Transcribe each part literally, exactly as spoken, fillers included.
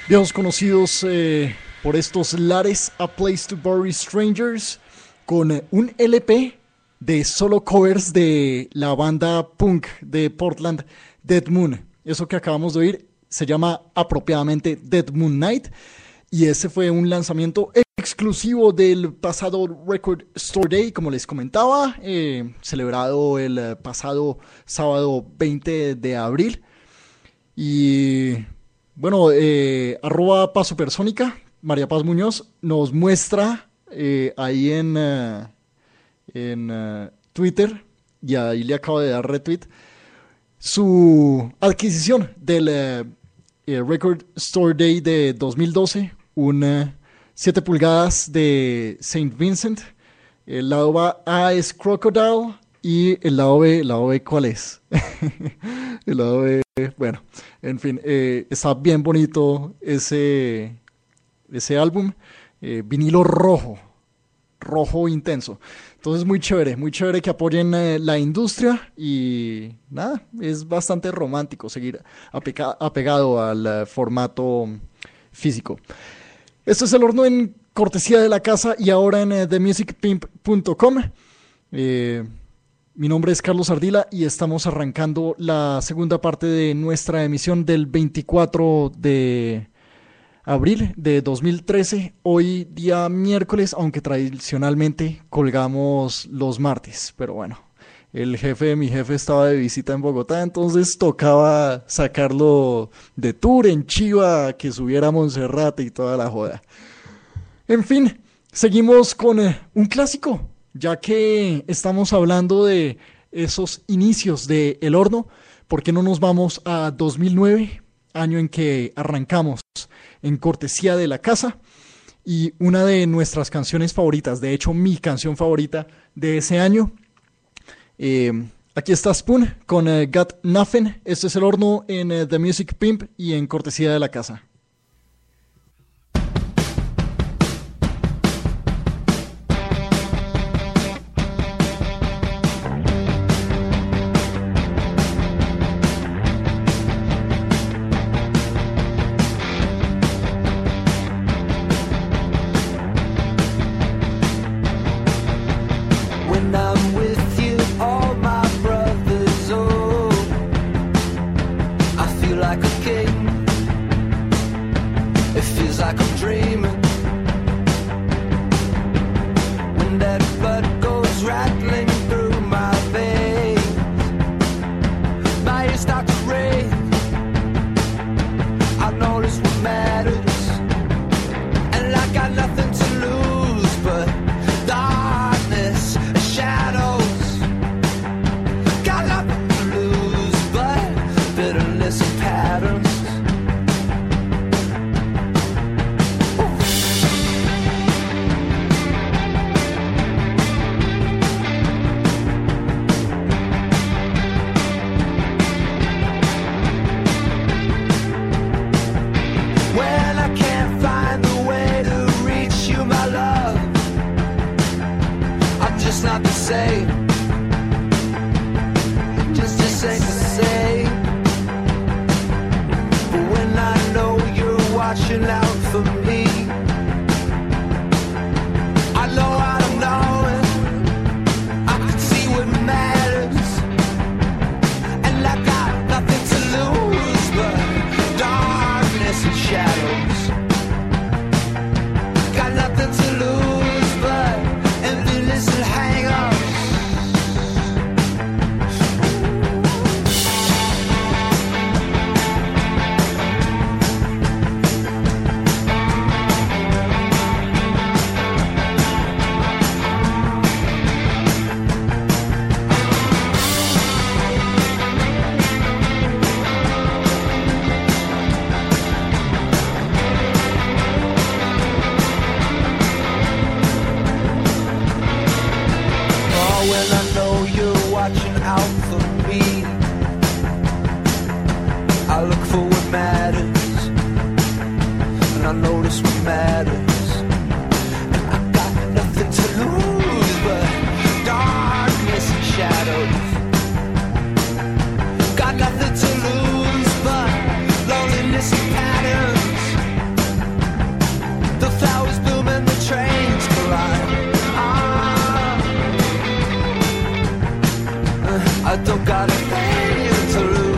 Viejos conocidos eh, por estos lares, A Place to Bury Strangers, con eh, un L P de solo covers de la banda punk de Portland, Dead Moon. Eso que acabamos de oír se llama apropiadamente Dead Moon Night, y ese fue un lanzamiento exclusivo del pasado Record Store Day, como les comentaba, eh, celebrado el eh, pasado sábado veinte de abril. Y bueno, eh, arroba Paz Supersónica, María Paz Muñoz, nos muestra eh, ahí en, uh, en uh, Twitter, y ahí le acabo de dar retweet, su adquisición del uh, eh, Record Store Day de dos mil doce, una siete pulgadas de Saint Vincent. El lado A es Crocodile y el lado B, el lado B ¿cuál es? El lado B, bueno, en fin, eh, está bien bonito ese, ese álbum, eh, vinilo rojo, rojo intenso. Entonces muy chévere, muy chévere que apoyen eh, la industria, y nada, es bastante romántico seguir apega- apegado al uh, formato físico. Esto es El Horno en cortesía de la casa y ahora en uh, the music pimp punto com. Eh, mi nombre es Carlos Ardila y estamos arrancando la segunda parte de nuestra emisión del veinticuatro de abril de dos mil trece, hoy día miércoles, aunque tradicionalmente colgamos los martes, pero bueno, el jefe de mi jefe estaba de visita en Bogotá, entonces tocaba sacarlo de tour en Chiva, que subiera a Monserrate y toda la joda. En fin, seguimos con eh, un clásico, ya que estamos hablando de esos inicios de El Horno. ¿Por qué no nos vamos a dos mil nueve, año en que arrancamos en cortesía de la casa? Y una de nuestras canciones favoritas, de hecho mi canción favorita de ese año. Eh, aquí está Spoon con uh, Got Nothing. Este es El Horno en uh, The Music Pimp y en cortesía de la casa. Got nothing to lose but loneliness and patterns. I don't got a thing to lose.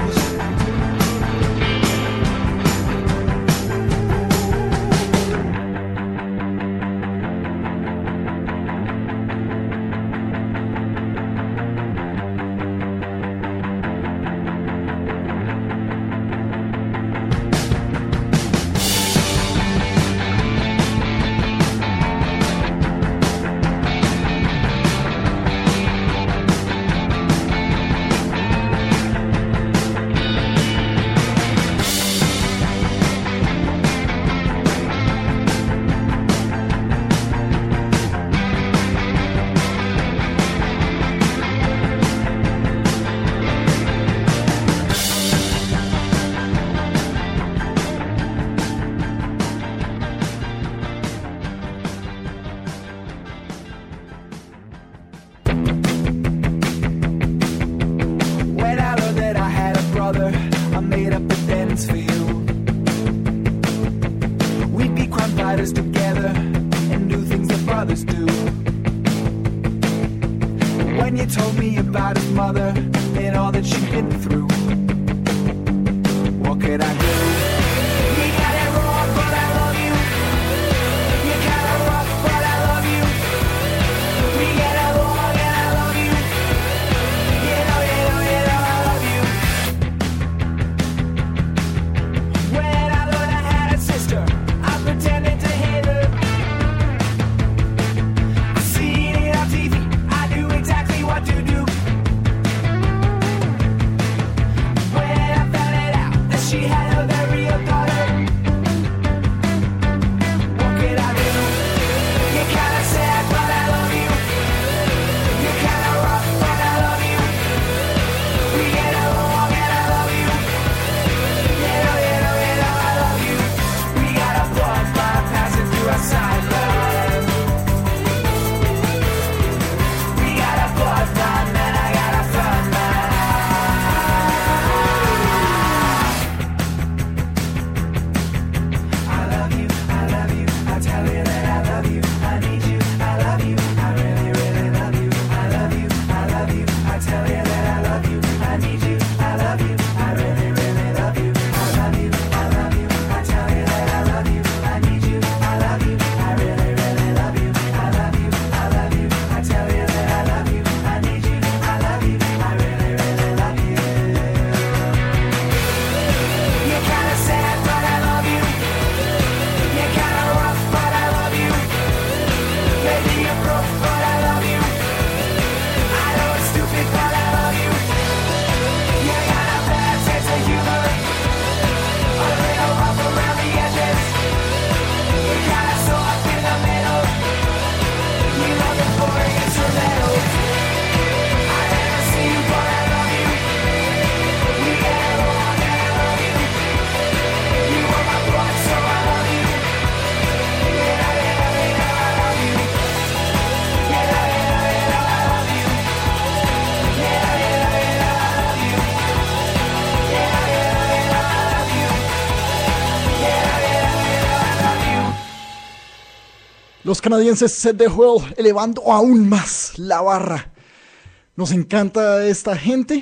Los canadienses Set the World elevando aún más la barra. Nos encanta esta gente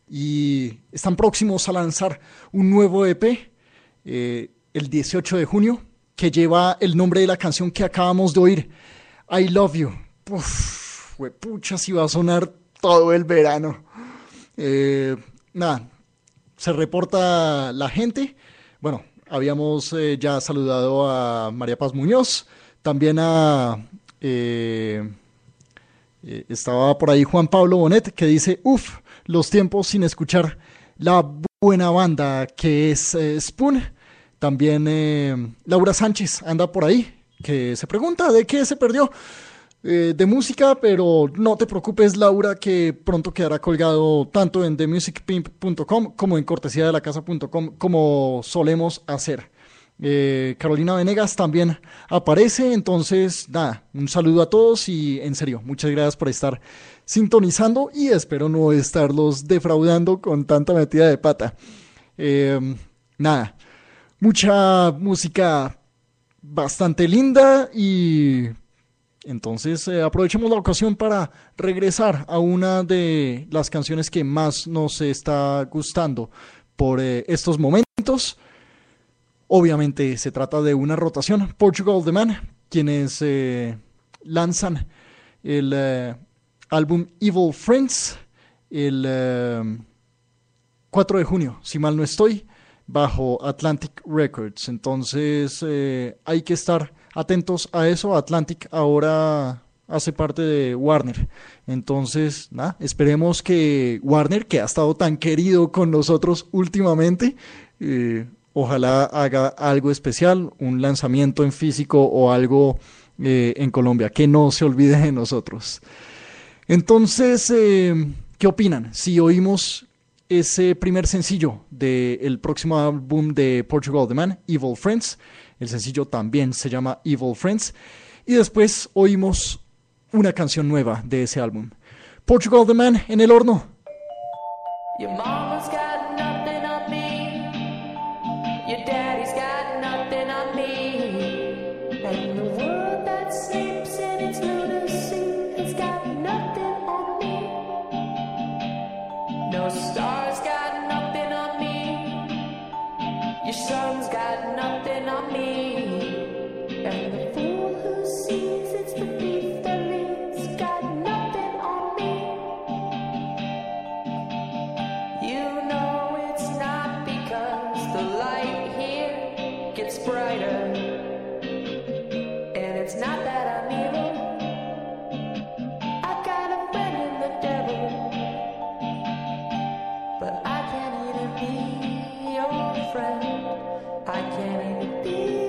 y están próximos a lanzar un nuevo E P eh, el dieciocho de junio que lleva el nombre de la canción que acabamos de oír, I Love You. Uf, huepucha, si va a sonar todo el verano. Eh, nada, se reporta la gente. Bueno, habíamos eh, ya saludado a María Paz Muñoz. También a, eh, eh, estaba por ahí Juan Pablo Bonet, que dice, uff, los tiempos sin escuchar la buena banda que es eh, Spoon. También eh, Laura Sánchez anda por ahí, que se pregunta de qué se perdió eh, de música, pero no te preocupes, Laura, que pronto quedará colgado tanto en the music pimp punto com como en cortesía de la casa punto com, como solemos hacer. Eh, Carolina Venegas también aparece, entonces nada, un saludo a todos y en serio, muchas gracias por estar sintonizando y espero no estarlos defraudando con tanta metida de pata. Eh, nada, mucha música bastante linda y Entonces eh, aprovechemos la ocasión para regresar a una de las canciones que más nos está gustando por eh, estos momentos. Obviamente se trata de una rotación. Portugal The Man, quienes eh, lanzan el eh, álbum Evil Friends el eh, cuatro de junio, si mal no estoy, bajo Atlantic Records. Entonces eh, hay que estar atentos a eso. Atlantic ahora hace parte de Warner. Entonces, nada, esperemos que Warner, que ha estado tan querido con nosotros últimamente, eh, ojalá haga algo especial, un lanzamiento en físico o algo eh, en Colombia, que no se olvide de nosotros. Entonces, eh, ¿qué opinan? Si oímos ese primer sencillo del próximo álbum de Portugal The Man, Evil Friends. El sencillo también se llama Evil Friends. Y después oímos una canción nueva de ese álbum. Portugal The Man en el horno. Your mama's got nothing on me. Your daddy's got nothing on me. And the world that sleeps in its lunacy has got nothing on me. No stars got nothing on me. Your sun's got nothing on me. And the fool who sees it's beneath the leaves got nothing on me. You know it's not because the light here gets brighter. And it's not that I'm evil. I got a friend in the devil. But I can't even be your friend. I can't even be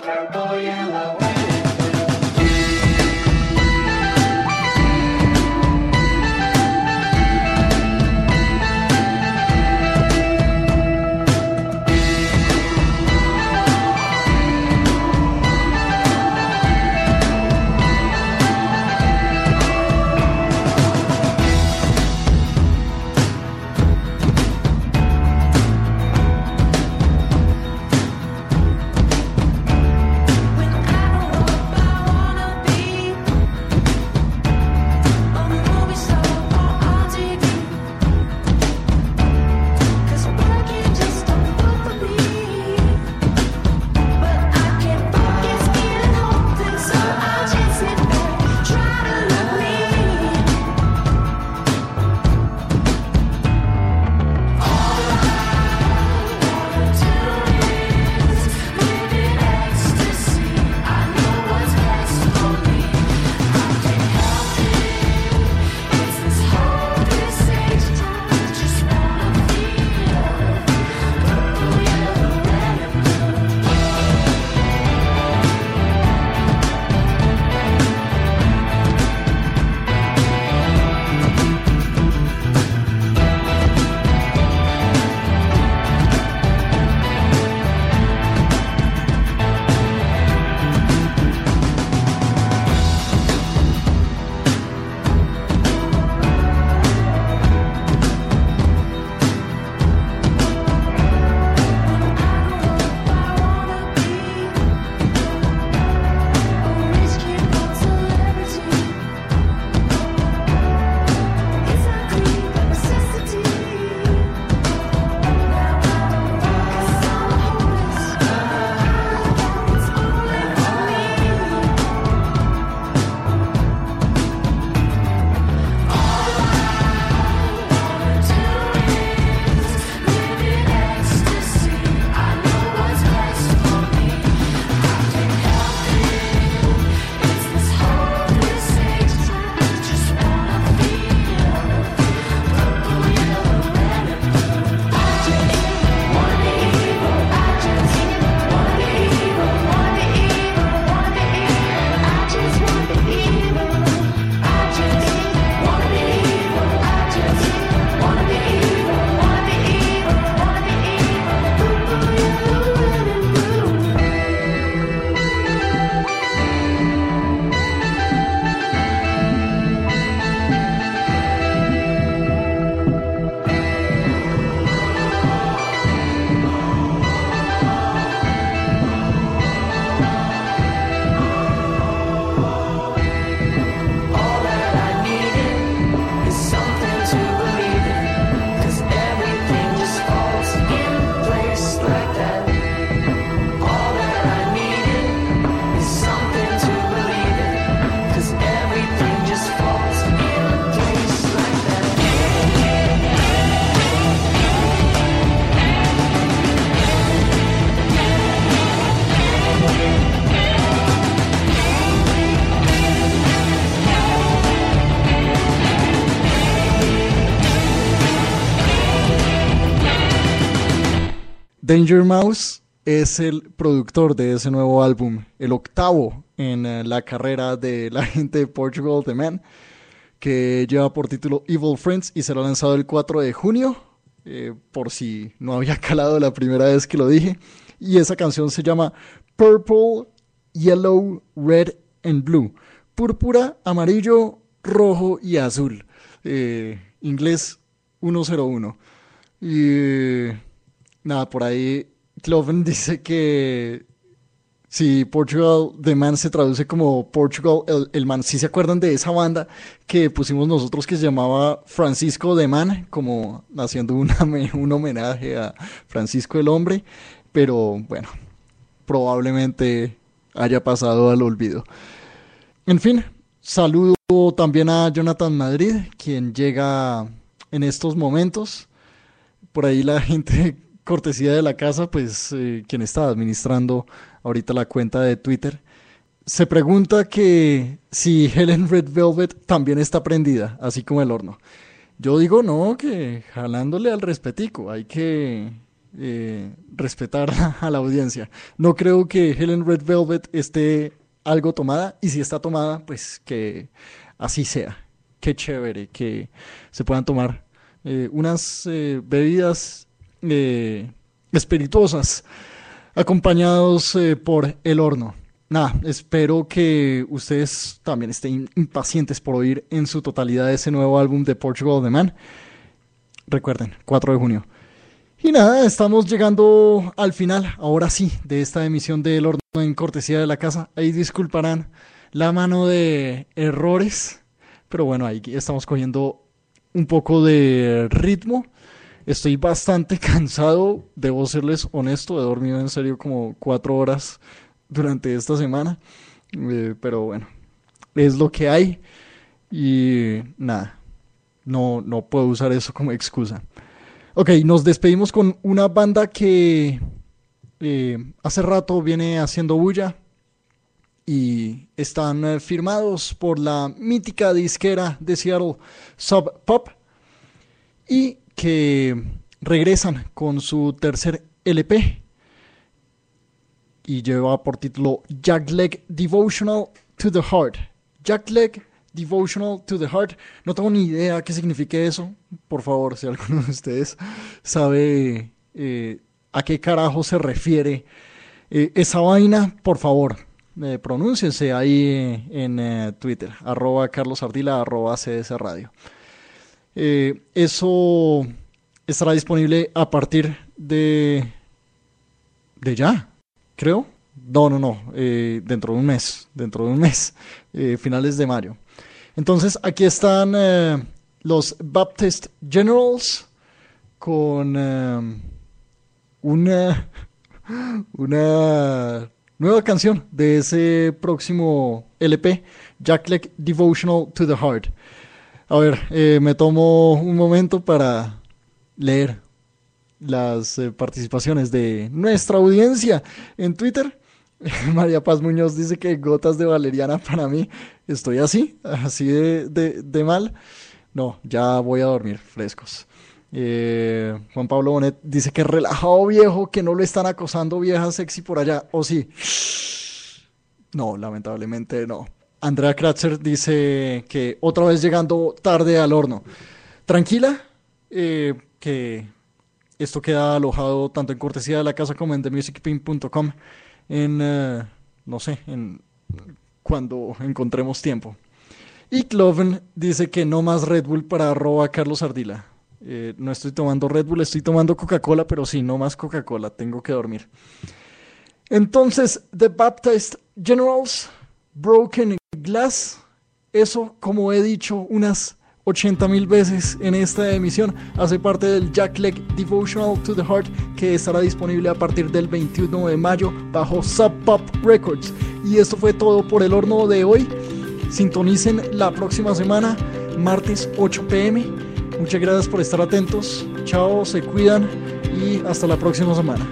purple, yellow, red. Danger Mouse es el productor de ese nuevo álbum, el octavo en uh, la carrera de la gente de Portugal The Man, que lleva por título Evil Friends y será lanzado el cuatro de junio, eh, por si no había calado la primera vez que lo dije. Y esa canción se llama Purple, Yellow, Red and Blue. Púrpura, amarillo, rojo y azul. Eh, inglés ciento uno. Y nada, por ahí Cloven dice que si Portugal The Man se traduce como Portugal el, el Man, si se acuerdan de esa banda que pusimos nosotros que se llamaba Francisco The Man, como haciendo una, un homenaje a Francisco el Hombre, pero bueno, probablemente haya pasado al olvido. En fin, saludo también a Jonathan Madrid, quien llega en estos momentos. Por ahí la gente, cortesía de la casa, pues eh, quien está administrando ahorita la cuenta de Twitter, se pregunta que si Helen Red Velvet también está prendida, así como el horno. Yo digo no, que jalándole al respetico, hay que eh, respetar a la audiencia. No creo que Helen Red Velvet esté algo tomada, y si está tomada, pues que así sea. Qué chévere que se puedan tomar eh, unas eh, bebidas eh, espirituosas acompañados eh, por el horno. Nada, espero que ustedes también estén impacientes por oír en su totalidad ese nuevo álbum de Portugal The Man. Recuerden, cuatro de junio. Y nada, estamos llegando al final, ahora sí, de esta emisión de El Horno en cortesía de la casa. Ahí disculparán la mano de errores, pero bueno, ahí estamos cogiendo un poco de ritmo. Estoy bastante cansado, debo serles honesto, he dormido en serio como cuatro horas durante esta semana, eh, pero bueno, es lo que hay y nada, no, no puedo usar eso como excusa. Ok, nos despedimos con una banda que eh, hace rato viene haciendo bulla y están eh, firmados por la mítica disquera de Seattle, Sub Pop, y que regresan con su tercer L P y lleva por título Jackleg Devotional to the Heart. Jackleg Devotional to the Heart. No tengo ni idea qué signifique eso. Por favor, si alguno de ustedes sabe eh, a qué carajo se refiere eh, esa vaina, por favor, eh, pronúnciense ahí eh, en eh, Twitter, arroba Carlos Ardila, arroba C S Radio. Eh, eso estará disponible a partir de de ya, creo. No, no, no, eh, dentro de un mes, dentro de un mes, eh, finales de mayo. Entonces aquí están eh, los Baptist Generals con eh, una, una nueva canción de ese próximo L P, Jackleg Devotional to the Heart. A ver, eh, me tomo un momento para leer las eh, participaciones de nuestra audiencia en Twitter. María Paz Muñoz dice que gotas de valeriana para mí. Estoy así, así de, de, de mal. No, ya voy a dormir frescos. Eh, Juan Pablo Bonet dice que relajado viejo, que no lo están acosando viejas sexy por allá. ¿O sí? No, lamentablemente no. Andrea Kratzer dice que otra vez llegando tarde al horno. Tranquila, eh, que esto queda alojado tanto en cortesía de la casa como en the music pimp punto com en, uh, no sé, en cuando encontremos tiempo. Y Cloven dice que no más Red Bull para arroba Carlos Ardila. Eh, no estoy tomando Red Bull, estoy tomando Coca-Cola, pero sí, no más Coca-Cola, tengo que dormir. Entonces, The Baptist Generals, Broken Glass, eso, como he dicho unas ochenta mil veces en esta emisión, hace parte del Jackleg Devotional to the Heart, que estará disponible a partir del veintiuno de mayo bajo Sub Pop Records. Y esto fue todo por el horno de hoy. Sintonicen la próxima semana, martes ocho p m Muchas gracias por estar atentos. Chao, se cuidan y hasta la próxima semana.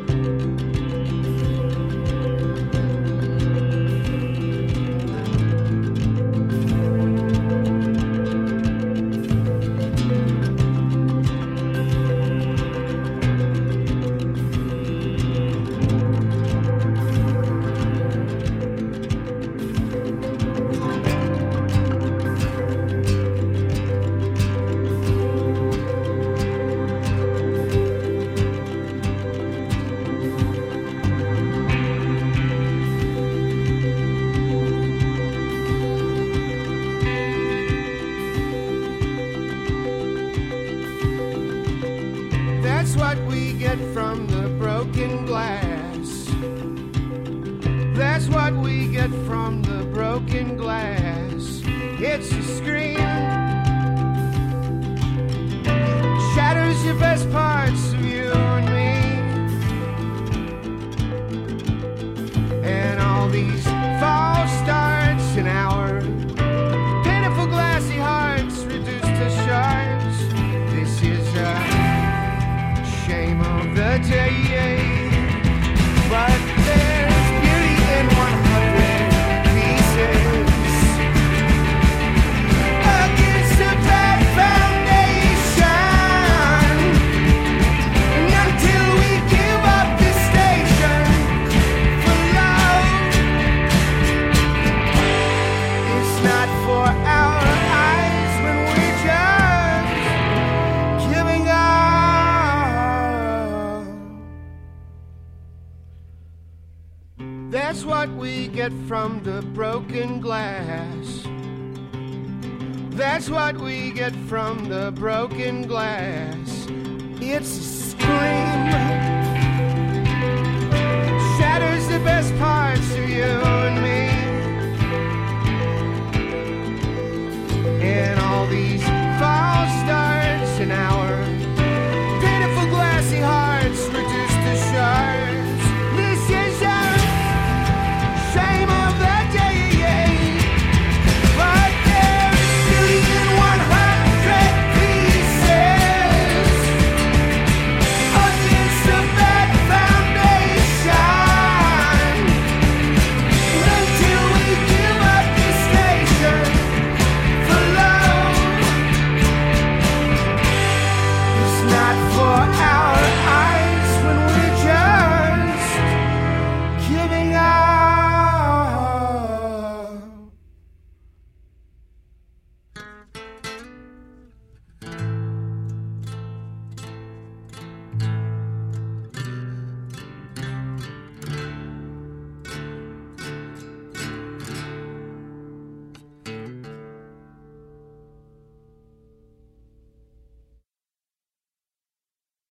That's what we get from the broken glass. That's what we get from the broken glass. It's a scream, shatters your best parts of you and me, and all these false starts in our pitiful glassy hearts reduced to shards. This is a shame of the day, but there's beauty in one hundred pieces against a bad foundation, and until we That's what we get from the broken glass. That's what we get from the broken glass. It's a scream, shatters the best parts of you and me. And all these false starts in our pitiful glassy hearts reduced to shards. This is our shame of the day. But there's beauty in one hundred pieces against a bad foundation. Until we give up the station for love. It's not for our eyes.